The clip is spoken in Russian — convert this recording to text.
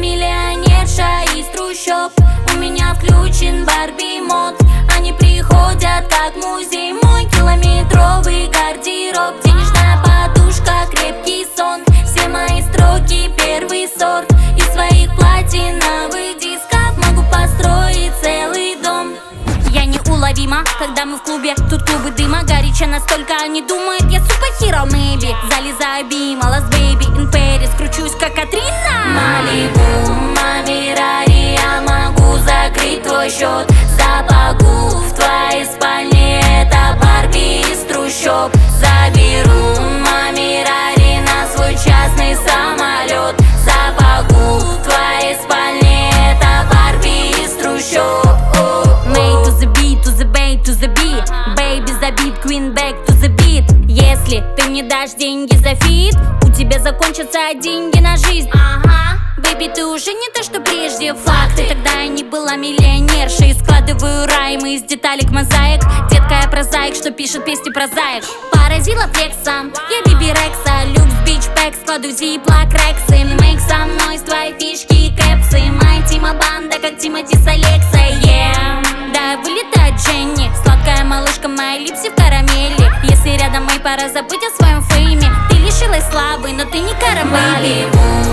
миллионерша из трущоб. У меня включен Барби мод. Они приходят как музей, мой километровый гардероб. Денежная подушка, крепкий сон. Все мои строки первый сорт. Из своих платиновых дисков могу построить целый дом. Я неуловима, когда мы в клубе. Тут клубы дыма, горячо настолько они думают, я суперхиро, maybe. Залезаю бима, Лас Бэйби, in Paris. Кручусь как Катрина. Малибу, Мамирари, я могу закрыть твой счет. Запаку в твоей спальне, это Барби из трущоб. Заберу Мамирари на свой частный самолет. Запаку в твоей спальне, это Барби из трущоб. Made to the beat, to the bay, to the beat. Baby, забит, queen back to the beat. Если ты мне дашь деньги за фит, у тебя закончатся деньги на жизнь. Бэйби, ты уже не то, что прежде. Факты, тогда я не была миллионершей. Складываю раймы из деталек мозаик. Детка, я прозаик, что пишет песни про заек. Поразила флексом, я Биби Рекса. Люкс, бич, пэк, складываю зиплак, рексы. Мейк со мной с твоей фишки и кэпсы. Моя Тима банда, как Тимати с Алексой, yeah. Да, вылетает Дженни, сладкая малышка, мои липси в карамели. Если рядом мой, пора забыть о своем фейме. Ты лишилась славы, но ты не карамель.